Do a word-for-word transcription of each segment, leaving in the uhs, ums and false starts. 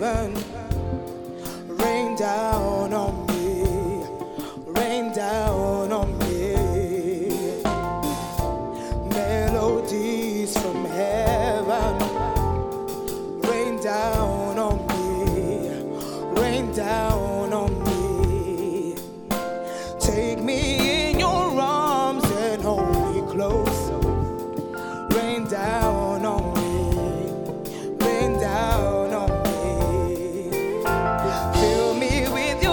heaven. Rain down on me, rain down on me. Melodies from heaven. Rain down on me, rain down on me. Take me in your arms and hold me close. Rain down on me, rain down on me. Fill me with your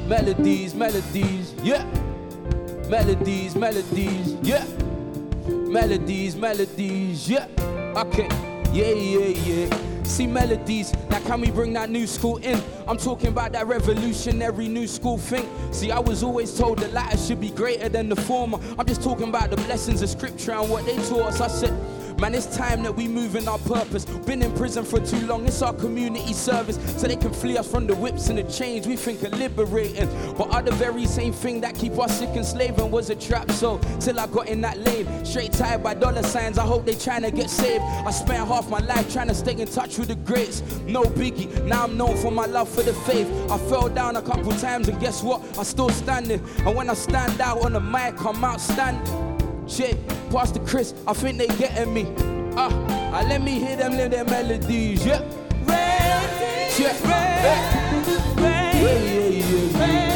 Melodies, melodies, yeah. Melodies, melodies, yeah. Melodies, melodies, yeah. Okay, yeah, yeah, yeah. See melodies, now can we bring that new school in? I'm talking about that revolutionary new school thing. See, I was always told the latter should be greater than the former. I'm just talking about the blessings of scripture and what they taught us. I said, man, it's time that we move in our purpose. Been in prison for too long, it's our community service. So they can flee us from the whips and the chains we think are liberating. But are the very same thing that keep us sick and slaving was a trap. So, till I got in that lane, straight tied by dollar signs, I hope they trying to get saved. I spent half my life trying to stay in touch with the greats. No biggie, now I'm known for my love for the faith. I fell down a couple times and guess what? I'm still standing. And when I stand out on the mic, I'm outstanding. Shit, Pastor Chris, I think they getting me. Ah, uh, uh, let me hear them little melodies, yeah. Rain, yeah. Rain, rain, rain, rain, rain.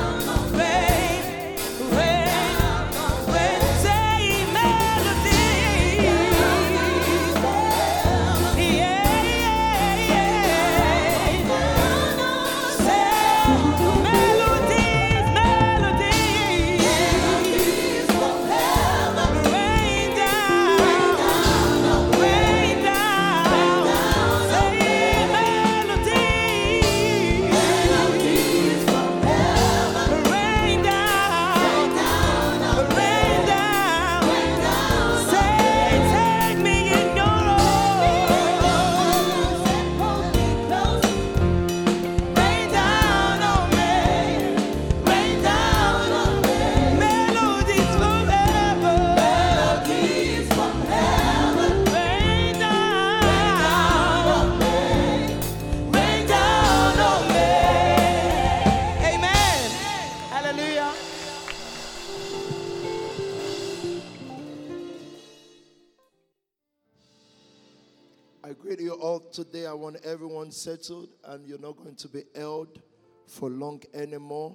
Today I want everyone settled and you're not going to be held for long anymore.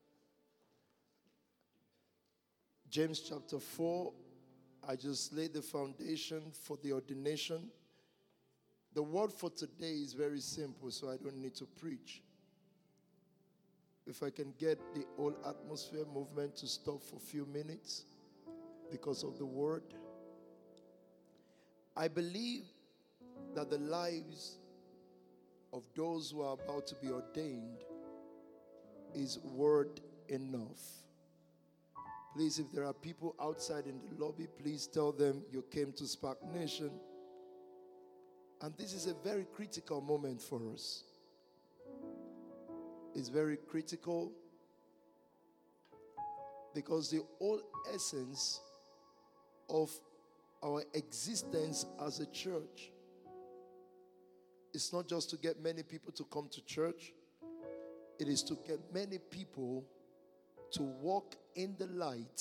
James chapter four, I just laid the foundation for the ordination. The word for today is very simple, so I don't need to preach. If I can get the whole atmosphere movement to stop for a few minutes because of the word. I believe that the lives of those who are about to be ordained is word enough. Please, if there are people outside in the lobby, please tell them you came to Spark Nation. And this is a very critical moment for us. It's very critical because the whole essence of our existence as a church, it's not just to get many people to come to church. It is to get many people to walk in the light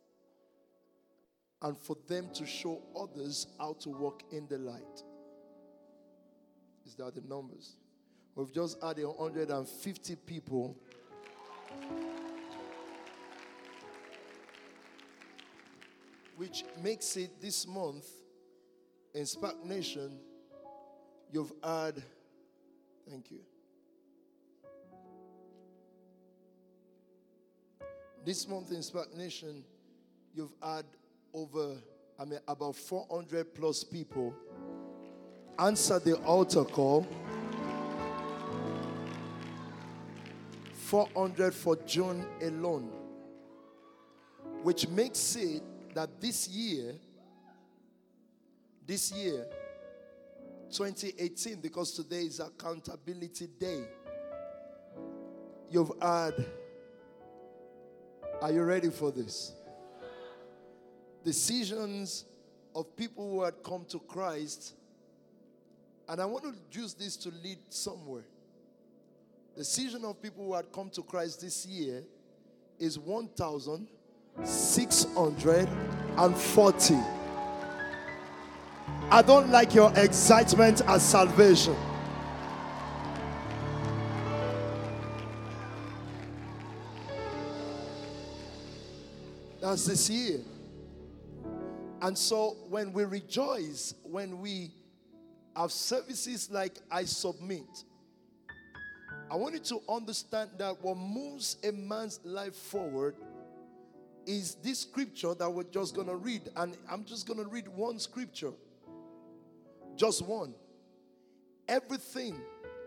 and for them to show others how to walk in the light. Is that the numbers? We've just added one hundred fifty people. Which makes it this month in Spark Nation. You've had, thank you. This month in Spark Nation, you've had over, I mean, about four hundred plus people answer the altar call. four hundred for June alone. Which makes it that this year, this year, twenty eighteen, because today is Accountability Day. You've had, are you ready for this? Decisions of people who had come to Christ, and I want to use this to lead somewhere. Decision of people who had come to Christ this year is one thousand six hundred forty. I don't like your excitement at salvation. That's this year. And so when we rejoice, when we have services like I Submit, I want you to understand that what moves a man's life forward is this scripture that we're just going to read. And I'm just going to read one scripture. Just one. Everything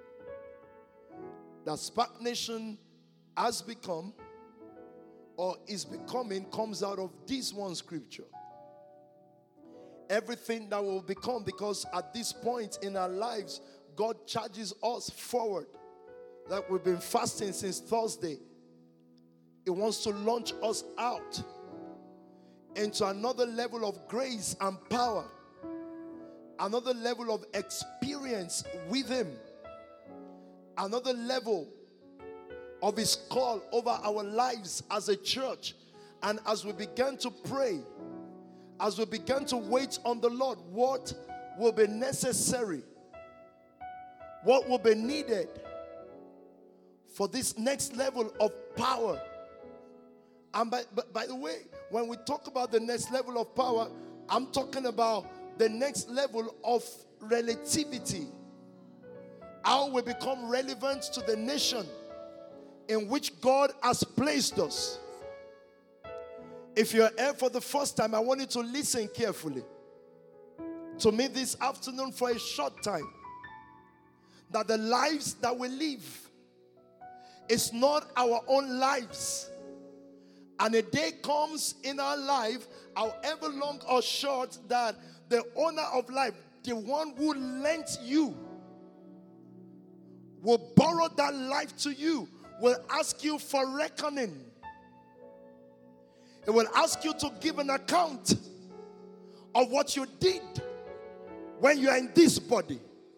that Spark Nation has become or is becoming comes out of this one scripture. Everything that will become, because at this point in our lives, God charges us forward. Like we've been fasting since Thursday. He wants to launch us out into another level of grace and power. Another level of experience with Him. Another level of His call over our lives as a church. And as we begin to pray, as we begin to wait on the Lord, what will be necessary? What will be needed for this next level of power? And by, by, by the way, when we talk about the next level of power, I'm talking about the next level of relativity. How we become relevant to the nation in which God has placed us. If you're here for the first time, I want you to listen carefully to me this afternoon for a short time. That the lives that we live is not our own lives. And a day comes in our life, however long or short, that the owner of life, the one who lent you, will borrow that life to you, will ask you for reckoning. It will ask you to give an account of what you did when you are in this body.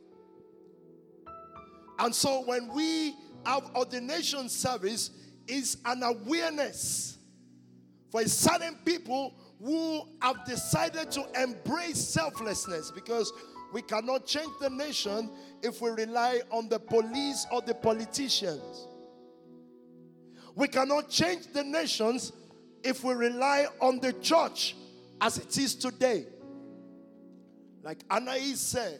And so when we have ordination service, is an awareness for certain people who have decided to embrace selflessness, because we cannot change the nation if we rely on the police or the politicians. We cannot change the nations if we rely on the church as it is today. Like Anais said,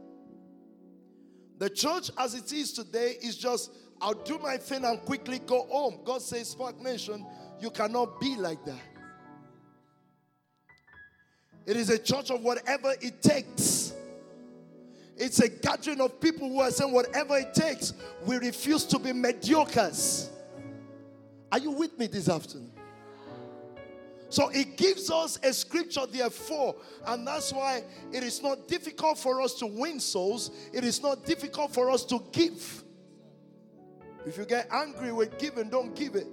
the church as it is today is just, I'll do my thing and quickly go home. God says, Spark Nation, you cannot be like that. It is a church of whatever it takes. It's a gathering of people who are saying whatever it takes. We refuse to be mediocres. Are you with me this afternoon? So it gives us a scripture therefore, and that's why it is not difficult for us to win souls. It is not difficult for us to give. If you get angry with giving, don't give it.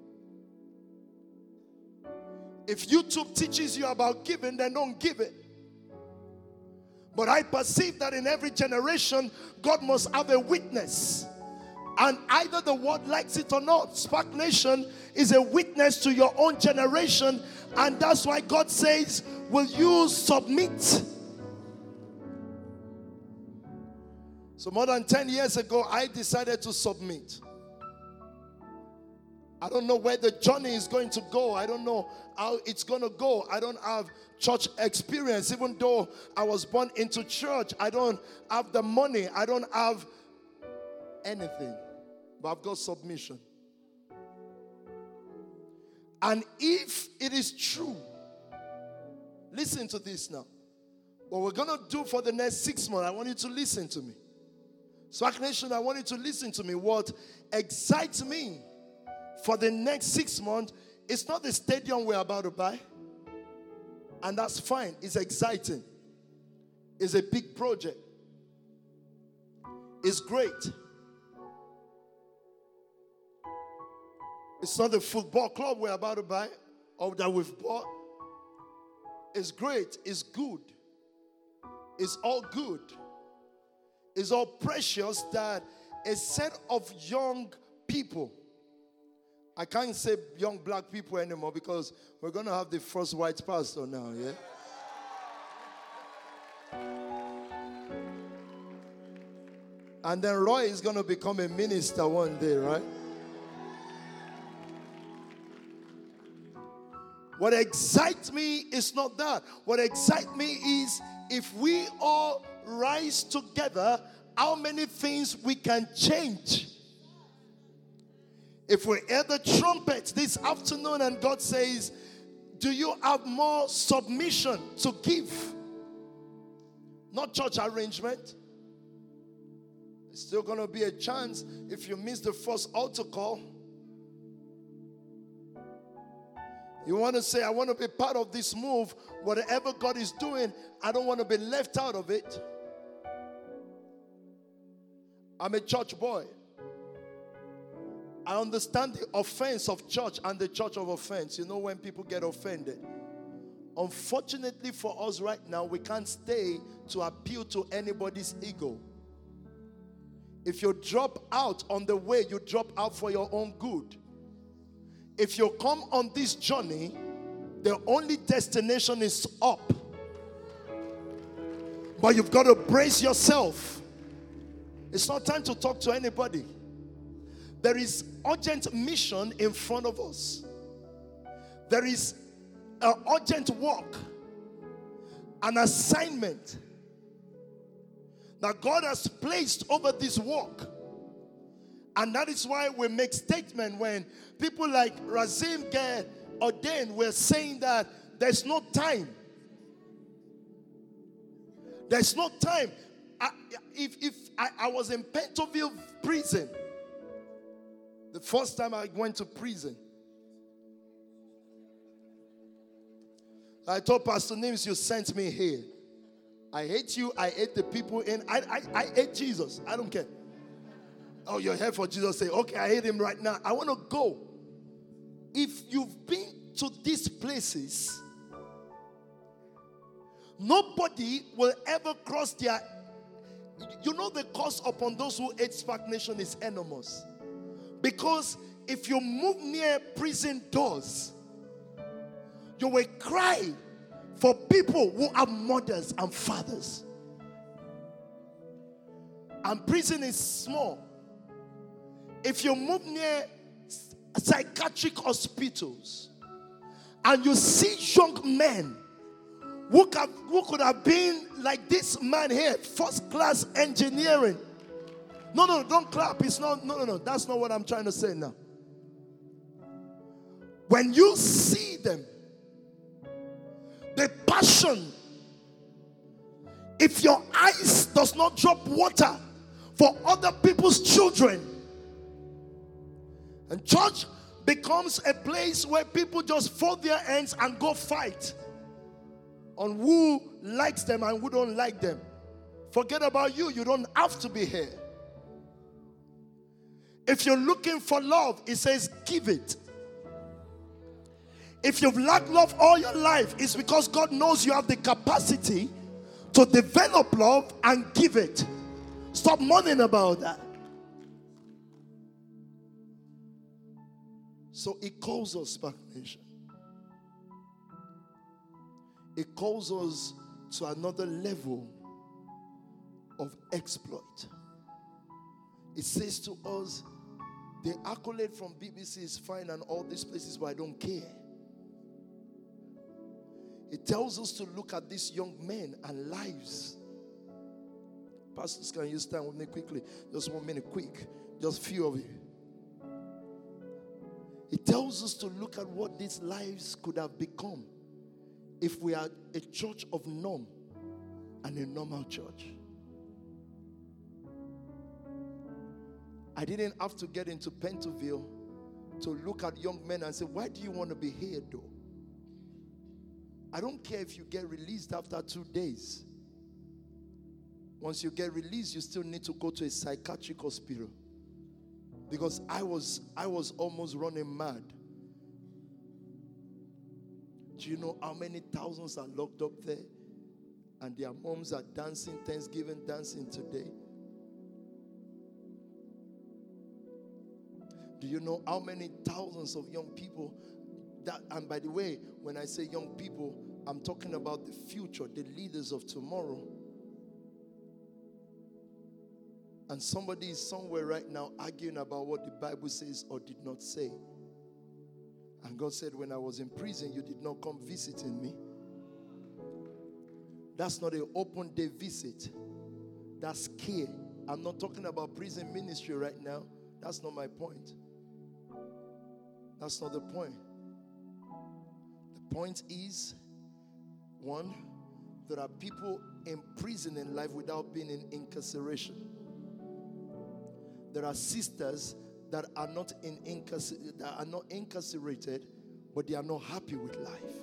If YouTube teaches you about giving, then don't give it. But I perceive that in every generation, God must have a witness. And either the world likes it or not, Spark Nation is a witness to your own generation. And that's why God says, will you submit? So more than ten years ago, I decided to submit. I don't know where the journey is going to go. I don't know how it's going to go. I don't have church experience. Even though I was born into church, I don't have the money. I don't have anything. But I've got submission. And if it is true, listen to this now. What we're going to do for the next six months, I want you to listen to me. Spark Nation, I want you to listen to me. What excites me for the next six months, it's not the stadium we're about to buy. And that's fine. It's exciting. It's a big project. It's great. It's not the football club we're about to buy or that we've bought. It's great. It's good. It's all good. It's all precious that a set of young people, I can't say young black people anymore because we're going to have the first white pastor now, yeah? And then Roy is going to become a minister one day, right? What excites me is not that. What excites me is if we all rise together, how many things we can change If we hear the trumpet this afternoon and God says, do you have more submission to give? Not church arrangement. There's still going to be a chance if you miss the first altar call. You want to say, I want to be part of this move. Whatever God is doing, I don't want to be left out of it. I'm a church boy. I understand the offense of church and the church of offense. You know when people get offended. Unfortunately for us right now, we can't stay to appeal to anybody's ego. If you drop out on the way, you drop out for your own good. If you come on this journey, the only destination is up. But you've got to brace yourself. It's not time to talk to anybody. There is urgent mission in front of us. There is an urgent work, an assignment that God has placed over this work. And that is why we make statement when people like Razim get ordained, we're saying that there's no time. There's no time. I, if if I, I was in Pentonville prison, the first time I went to prison, I told Pastor Nims, you sent me here. I hate you. I hate the people in. I, I, I hate Jesus. I don't care. Oh, you're here for Jesus. Say, okay, I hate him right now. I want to go. If you've been to these places, nobody will ever cross their. You know the curse upon those who hate Spark Nation is enormous. Because if you move near prison doors, you will cry for people who are mothers and fathers. And prison is small. If you move near psychiatric hospitals and you see young men who, can, who could have been like this man here, first class engineering. No, no, don't clap. It's not, no, no, no. That's not what I'm trying to say now. When you see them, the passion, if your eyes does not drop water for other people's children, and church becomes a place where people just fold their hands and go fight on who likes them and who don't like them. Forget about you. You don't have to be here. If you're looking for love, it says give it. If you've lacked love all your life, it's because God knows you have the capacity to develop love and give it. Stop mourning about that. So it calls us, Spark Nation. It calls us to another level of exploit. It says to us, the accolade from B B C is fine and all these places, but I don't care. It tells us to look at these young men and lives. Pastors, can you stand with me quickly? Just one minute, quick. Just few of you. It tells us to look at what these lives could have become if we are a church of norm and a normal church. I didn't have to get into Pentonville to look at young men and say, why do you want to be here though? I don't care if you get released after two days. Once you get released, you still need to go to a psychiatric hospital. Because I was, I was almost running mad. Do you know how many thousands are locked up there? And their moms are dancing, Thanksgiving dancing today. Do you know how many thousands of young people that, and by the way, when I say young people, I'm talking about the future, the leaders of tomorrow. And somebody is somewhere right now arguing about what the Bible says or did not say. And God said, when I was in prison, you did not come visiting me. That's not an open day visit. That's care. I'm not talking about prison ministry right now. That's not my point. That's not the point. The point is, one, there are people in prison in life without being in incarceration. There are sisters that are not in incarcer- that are not incarcerated, but they are not happy with life.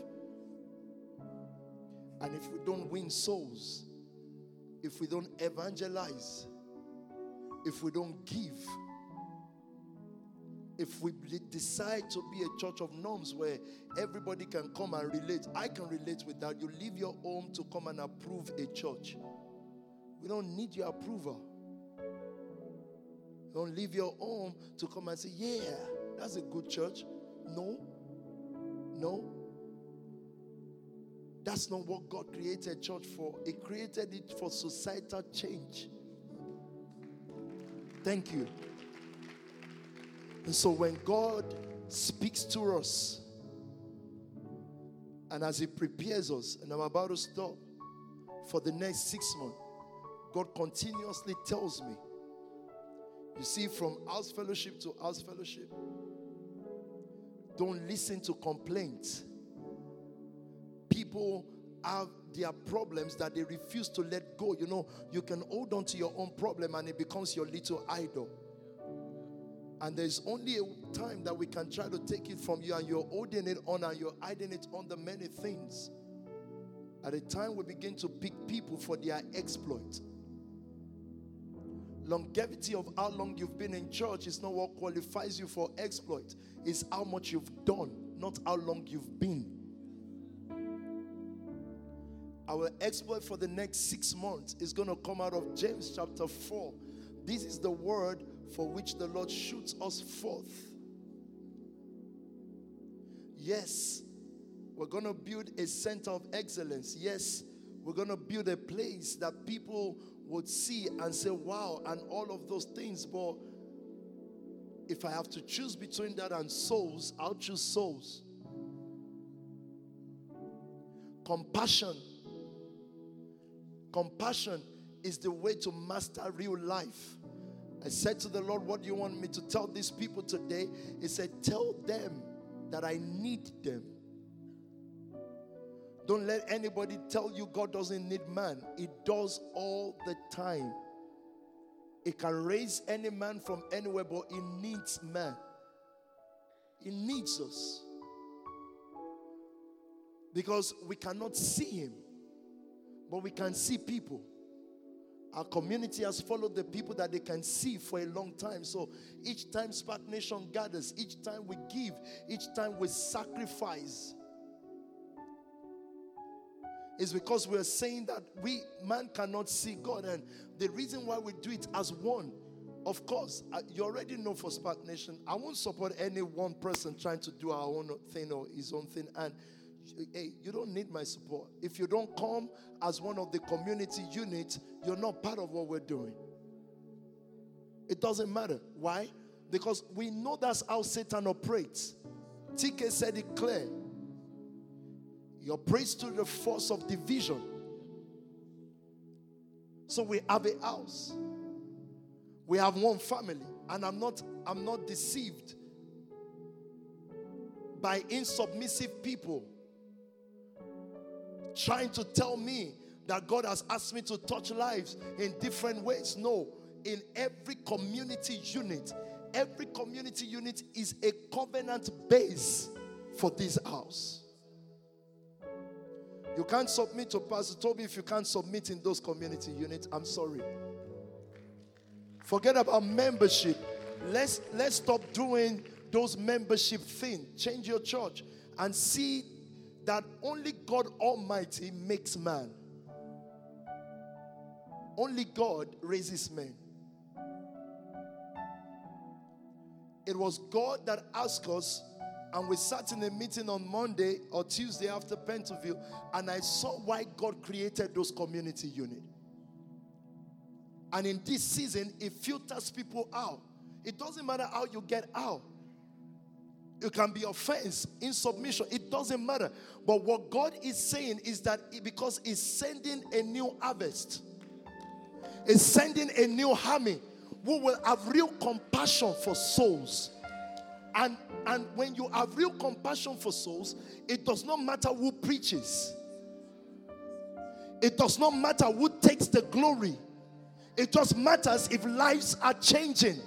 And if we don't win souls, if we don't evangelize, if we don't give, if we decide to be a church of norms where everybody can come and relate, I can relate with that. You leave your home to come and approve a church. We don't need your approval. Don't leave your home to come and say, yeah, that's a good church. No. No. That's not what God created church for. He created it for societal change. Thank you. And so when God speaks to us, and as He prepares us, and I'm about to stop, for the next six months, God continuously tells me, you see, from house fellowship to house fellowship, don't listen to complaints. People have their problems that they refuse to let go. You know, you can hold on to your own problem and it becomes your little idol. And there's only a time that we can try to take it from you, and you're holding it on and you're hiding it on the many things. At a time we begin to pick people for their exploit. Longevity of how long you've been in church is not what qualifies you for exploit. It's how much you've done, not how long you've been. Our exploit for the next six months is going to come out of James chapter four. This is the word for which the Lord shoots us forth. Yes, we're going to build a center of excellence. Yes, we're going to build a place that people would see and say, wow, and all of those things. But if I have to choose between that and souls, I'll choose souls. Compassion. Compassion is the way to master real life. I said to the Lord, what do you want me to tell these people today? He said, tell them that I need them. Don't let anybody tell you God doesn't need man. He does all the time. He can raise any man from anywhere, but He needs man. He needs us. Because we cannot see Him, but we can see people. Our community has followed the people that they can see for a long time. So each time Spark Nation gathers, each time we give, each time we sacrifice, is because we're saying that we, man cannot see God. And the reason why we do it as one, of course, you already know for Spark Nation, I won't support any one person trying to do our own thing or his own thing. And hey, you don't need my support. If you don't come as one of the community units, you're not part of what we're doing. It doesn't matter. Why? Because we know that's how Satan operates. T K said it clear. He operates through the force of division. So we have a house. We have one family. And I'm not, I'm not deceived by insubmissive people trying to tell me that God has asked me to touch lives in different ways. No. In every community unit, every community unit is a covenant base for this house. You can't submit to Pastor Toby if you can't submit in those community units. I'm sorry. Forget about membership. Let's, let's stop doing those membership things. Change your church and see that only God Almighty makes man. Only God raises men. It was God that asked us, and we sat in a meeting on Monday or Tuesday after Pentonville, and I saw why God created those community units. And in this season, it filters people out. It doesn't matter how you get out. You can be offense, in submission. It doesn't matter. But what God is saying is that because He's sending a new harvest, He's sending a new army who will have real compassion for souls. And, and when you have real compassion for souls, it does not matter who preaches. It does not matter who takes the glory. It just matters if lives are changing.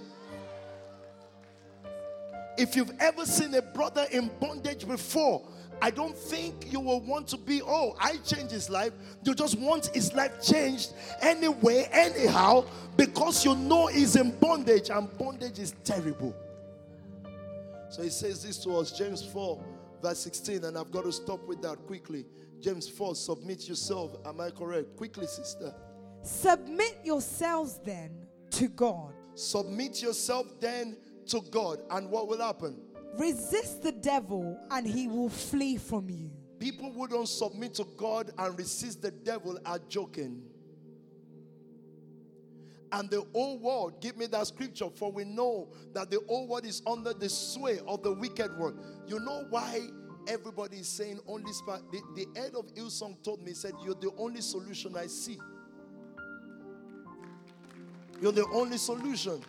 If you've ever seen a brother in bondage before, I don't think you will want to be, oh, I changed his life. You just want his life changed anyway, anyhow, because you know he's in bondage, and bondage is terrible. So he says this to us, James four, verse sixteen, and I've got to stop with that quickly. James four, submit yourself. Am I correct? Quickly, sister. Submit yourselves then to God. Submit yourself then to God. And what will happen? Resist the devil and he will flee from you. People who don't submit to God and resist the devil are joking. And the whole world, give me that scripture, for we know that the whole world is under the sway of the wicked one. You know why everybody is saying only spa- the, the head of Hillsong told me, he said, you're the only solution I see. You're the only solution.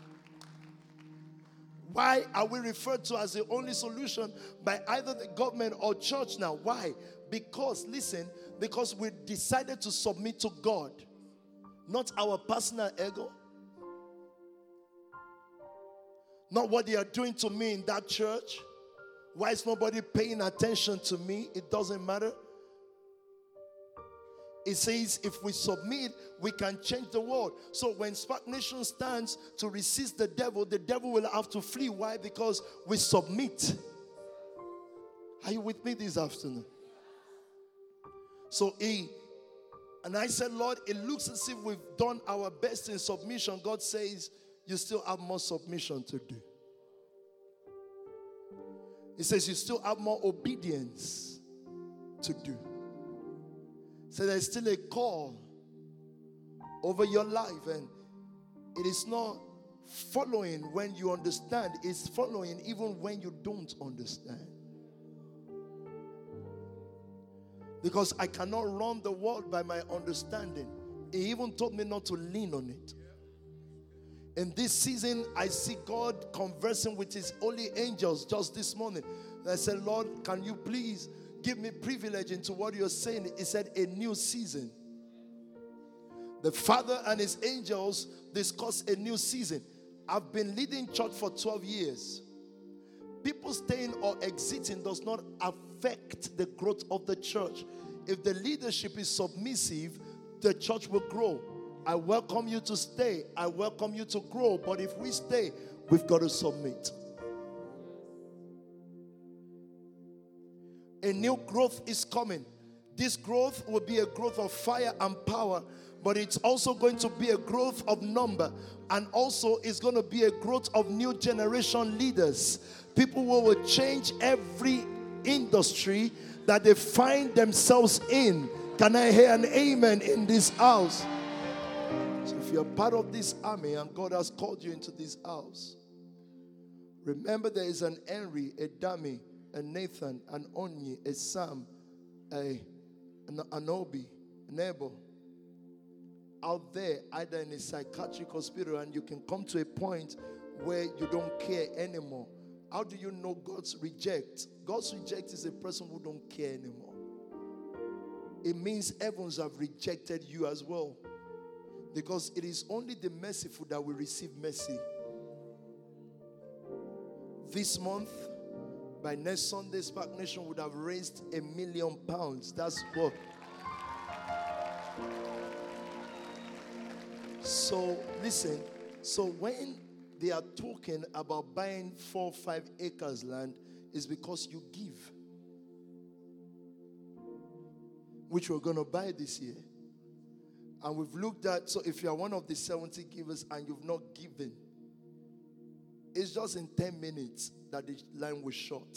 Why are we referred to as the only solution by either the government or church now? Why? Because, listen, because we decided to submit to God, not our personal ego, not what they are doing to me in that church. Why is nobody paying attention to me? It doesn't matter. It says if we submit, we can change the world. So when Spark Nation stands to resist the devil, the devil will have to flee. Why? Because we submit. Are you with me this afternoon? So he, and I said, Lord, it looks as if we've done our best in submission. God says, you still have more submission to do. He says, you still have more obedience to do. So there's still a call over your life, and it is not following when you understand, it's following even when you don't understand. Because I cannot run the world by my understanding. He even told me not to lean on it. In this season, I see God conversing with his holy angels just this morning. And I said, Lord, can you please give me privilege into what you're saying? He said, a new season. The Father and his angels discuss a new season. I've been leading church for twelve years. People staying or exiting does not affect the growth of the church. If the leadership is submissive, the church will grow. I welcome you to stay. I welcome you to grow. But if we stay, we've got to submit. A new growth is coming. This growth will be a growth of fire and power, but it's also going to be a growth of number, and also it's going to be a growth of new generation leaders. People who will change every industry that they find themselves in. Can I hear an amen in this house? So if you're part of this army and God has called you into this house, remember there is an Henry, a Dami, a Nathan, an Onyi, a Sam, a, an Anobi, an Abel, out there, either in a psychiatric hospital, and you can come to a point where you don't care anymore. How do you know God's reject? God's reject is a person who don't care anymore. It means heavens have rejected you as well. Because it is only the merciful that will receive mercy. This month, by next Sunday, Spark Nation would have raised a million pounds. That's what. So, listen. So, when they are talking about buying four, five acres land, is because you give. Which we're going to buy this year. And we've looked at, so if you are one of the seventy givers and you've not given, it's just in ten minutes that the line was short.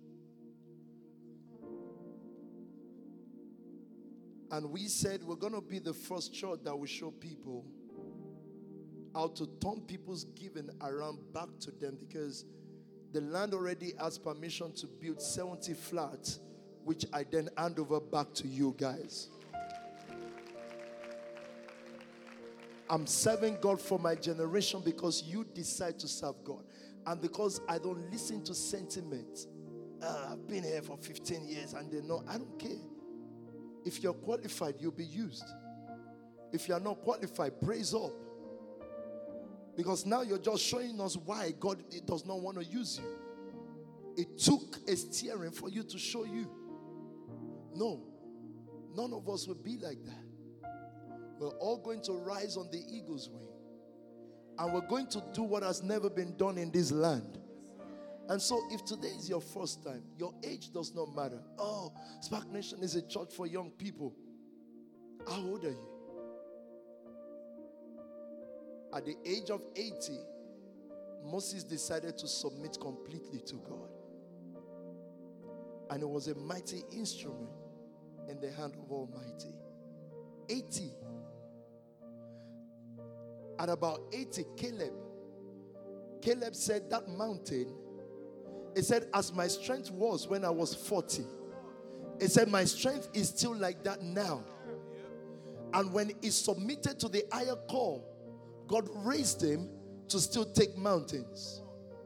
And we said we're going to be the first church that will show people how to turn people's giving around back to them, because the land already has permission to build seventy flats, which I then hand over back to you guys. I'm serving God for my generation because you decide to serve God. And because I don't listen to sentiment. Uh, I've been here for fifteen years and they know. I don't care. If you're qualified, you'll be used. If you're not qualified, praise up. Because now you're just showing us why God does not want to use you. It took a steering for you to show you. No, none of us will be like that. We're all going to rise on the eagle's wing. And we're going to do what has never been done in this land. And so if today is your first time, your age does not matter. Oh, Spark Nation is a church for young people. How old are you? At the age of eighty, Moses decided to submit completely to God. And it was a mighty instrument in the hand of Almighty. eighty. At about eighty, Caleb, Caleb said that mountain, he said, as my strength was when I was forty, he said, my strength is still like that now. And when he submitted to the higher call, God raised him to still take mountains.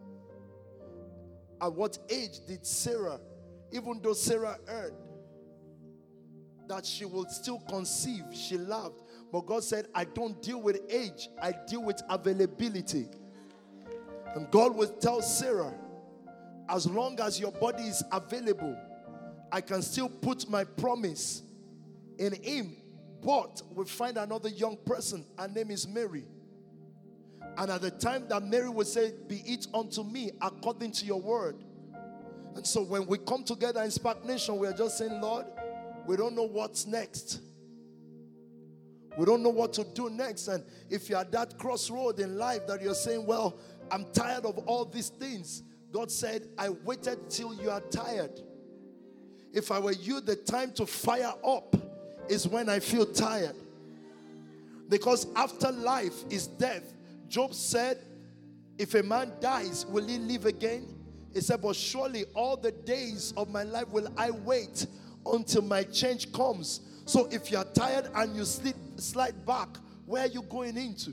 At what age did Sarah, even though Sarah heard that she would still conceive, she loved, but God said, I don't deal with age, I deal with availability. And God would tell Sarah, as long as your body is available, I can still put my promise in him. But we find another young person, her name is Mary. And at the time that Mary would say, be it unto me according to your word. And so when we come together in Spark Nation, we are just saying, Lord, we don't know what's next. We don't know what to do next. And if you're at that crossroad in life that you're saying, well, I'm tired of all these things. God said, I waited till you are tired. If I were you, the time to fire up is when I feel tired. Because after life is death. Job said, if a man dies, will he live again? He said, but surely all the days of my life will I wait until my change comes. So if you're tired and you slip, slide back, where are you going into?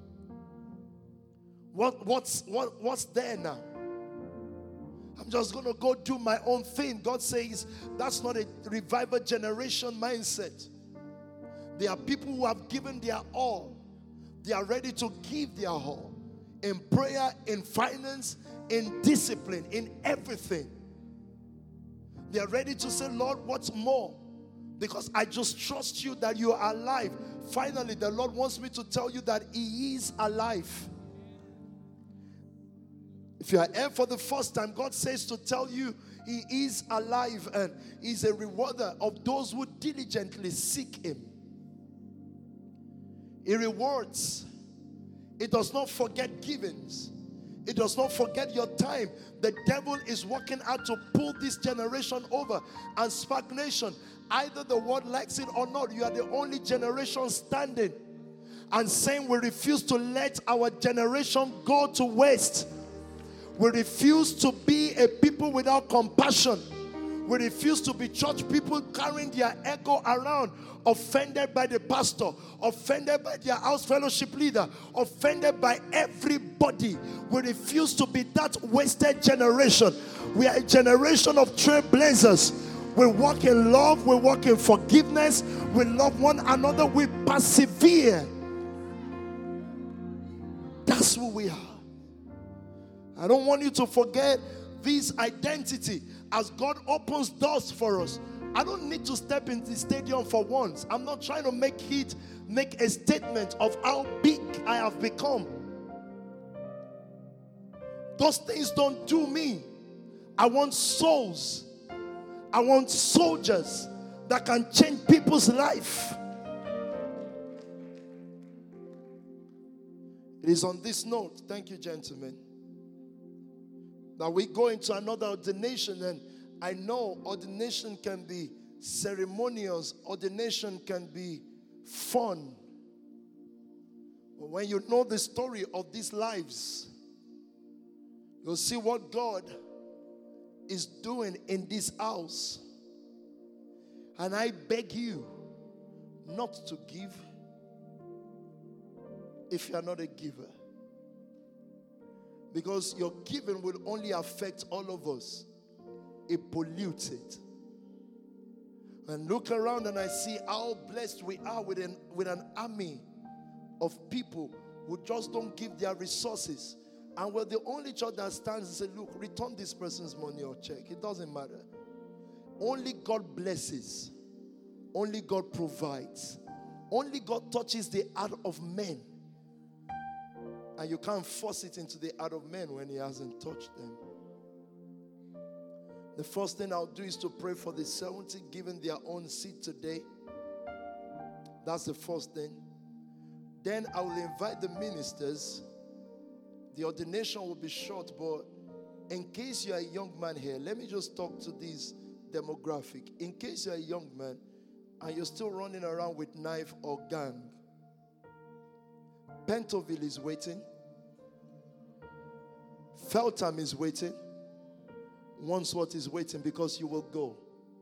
What, what's, what, what's there now? I'm just going to go do my own thing. God says that's not a revival generation mindset. There are people who have given their all. They are ready to give their all. In prayer, in finance, in discipline, in everything. They are ready to say, Lord, what's more? Because I just trust you that you are alive. Finally, the Lord wants me to tell you that he is alive. If you are here for the first time, God says to tell you he is alive and he's a rewarder of those who diligently seek him. He rewards. It does not forget givings. It does not forget your time. The devil is working out to pull this generation over. And Spark Nation, either the world likes it or not, you are the only generation standing and saying we refuse to let our generation go to waste. We refuse to be a people without compassion. We refuse to be church people carrying their ego around, offended by the pastor, offended by their house fellowship leader, offended by everybody. We refuse to be that wasted generation. We are a generation of trailblazers. We walk in love, we walk in forgiveness, we love one another, we persevere. That's who we are. I don't want you to forget this identity as God opens doors for us. I don't need to step into the stadium for once. I'm not trying to make it, make a statement of how big I have become. Those things don't do me. I want souls. I want soldiers that can change people's life. It is on this note, thank you, gentlemen, that we go into another ordination. And I know ordination can be ceremonious, ordination can be fun. But when you know the story of these lives, you'll see what God is doing in this house. And I beg you not to give if you are not a giver. Because your giving will only affect all of us. It pollutes it. And look around and I see how blessed we are with an, with an army of people who just don't give their resources. And we're the only church that stands and says, look, return this person's money or check. It doesn't matter. Only God blesses. Only God provides. Only God touches the heart of men. And you can't force it into the heart of men when he hasn't touched them. The first thing I'll do is to pray for the seventy giving their own seed today. That's the first thing. Then I will invite the ministers. The ordination will be short, but in case you're a young man here, let me just talk to this demographic. In case you're a young man and you're still running around with knife or gang, Pentonville is waiting. Feltham is waiting. Wandsworth is waiting, because you will go.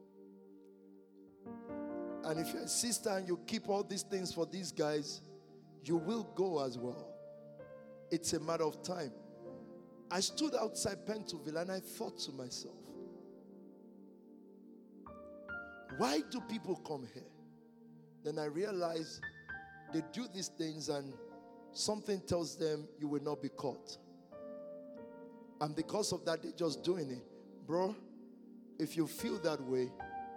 And if you're a sister and you keep all these things for these guys, you will go as well. It's a matter of time. I stood outside Pentonville and I thought to myself, why do people come here? Then I realized they do these things and something tells them you will not be caught. And because of that, they're just doing it. Bro, if you feel that way,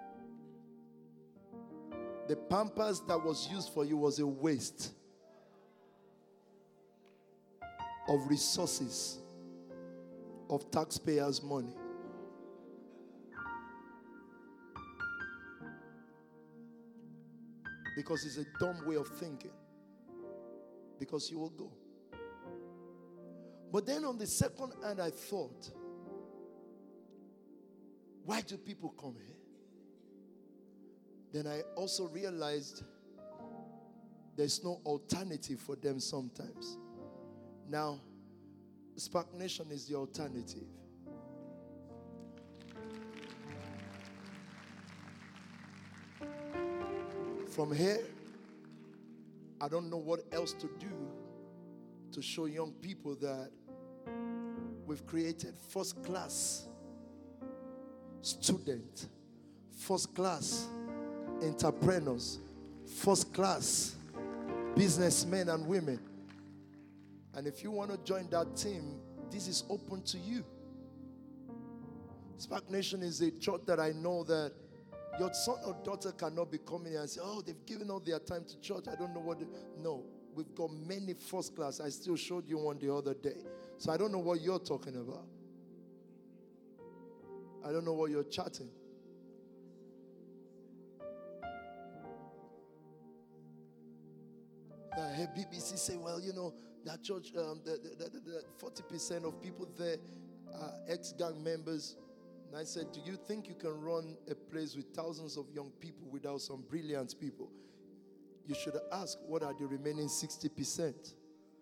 the Pampers that was used for you was a waste of resources, of taxpayers' money. Because it's a dumb way of thinking. Because you will go. But then on the second hand, I thought, why do people come here? Then I also realized there's no alternative for them sometimes. Now, Spark Nation is the alternative. From here, I don't know what else to do to show young people that we've created first class students, first class entrepreneurs, first class businessmen and women. And if you want to join that team, this is open to you. Spark Nation is a church that I know that your son or daughter cannot be coming here and say, oh, they've given all their time to church. I don't know what. They... No, we've got many first class. I still showed you one the other day. So I don't know what you're talking about. I don't know what you're chatting. I heard B B C say, well, you know, that church, um, the, the, the, the forty percent of people there are ex-gang members. And I said, do you think you can run a place with thousands of young people without some brilliant people? You should ask, what are the remaining sixty percent?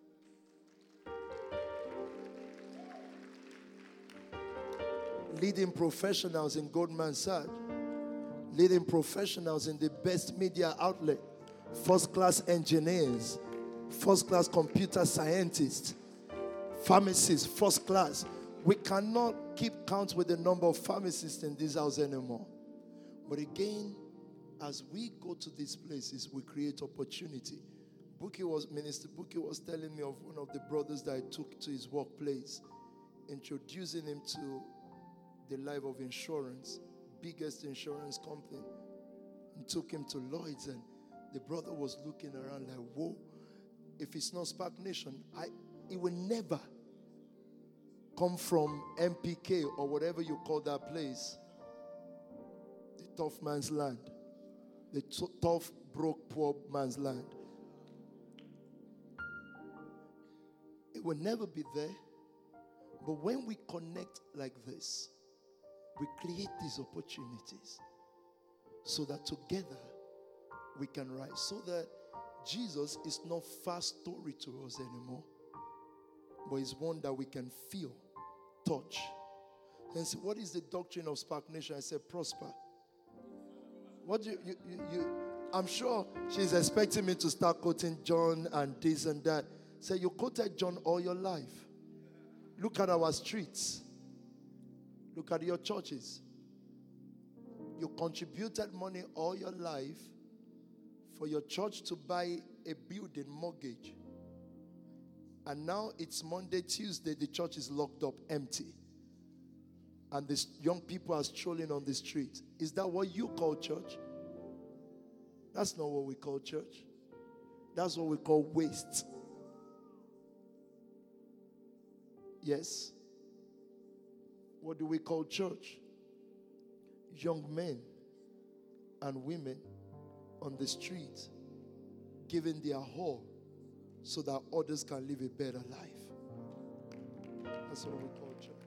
Leading professionals in Goldman Sachs, leading professionals in the best media outlet, first-class engineers, first-class computer scientists, pharmacists, first class. We cannot keep count with the number of pharmacists in this house anymore. But again, as we go to these places, we create opportunity. Buki was, Minister Buki was telling me of one of the brothers that I took to his workplace, introducing him to the life of insurance, biggest insurance company, and took him to Lloyd's, and the brother was looking around like, whoa, if it's not Spark Nation, I, it will never come from M P K or whatever you call that place. The tough man's land. The t- tough, broke, poor man's land. It will never be there. But when we connect like this, we create these opportunities so that together we can rise. So that Jesus is not far story to us anymore, but is one that we can feel, touch. And say, what is the doctrine of Spark Nation? I said, prosper. What do you, you, you, you, I'm sure she's expecting me to start quoting John and this and that. Say, you quoted John all your life. Look at our streets. Look at your churches. You contributed money all your life for your church to buy a building mortgage. And now it's Monday, Tuesday, the church is locked up, empty. And the young people are strolling on the street. Is that what you call church? That's not what we call church. That's what we call waste. Yes. What do we call church? Young men and women on the street giving their all so that others can live a better life. That's what we call church.